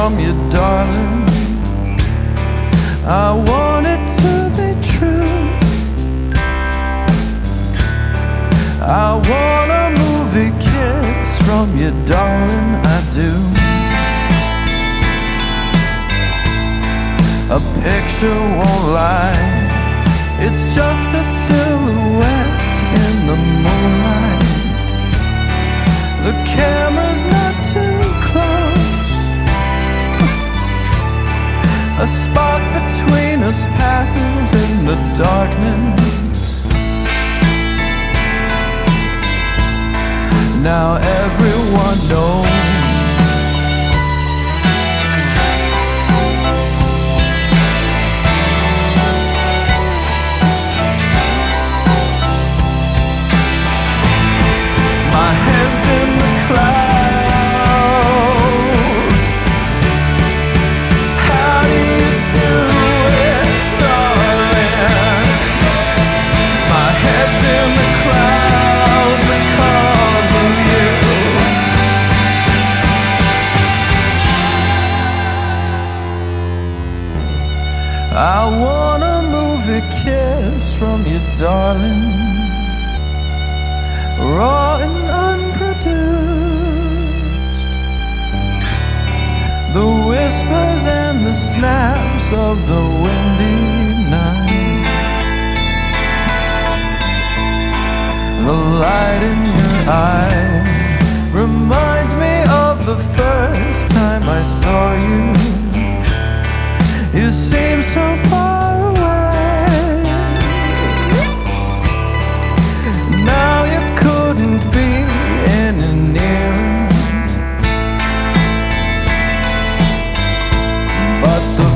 from you, darling. I want it to be true. I want a movie kiss from you, darling, I do. A picture won't lie, it's just a silhouette in the moonlight. The camera's not too close. A spark between us passes in the darkness. Now everyone knows. My head's in the clouds. How do you do it, darling? My head's in the clouds because of you. I want a movie kiss from you, darling. Raw and unproduced. The whispers and the snaps of the windy night. The light in your eyes reminds me of the first time I saw you. You seem so far away. Now you couldn't be any nearer, but the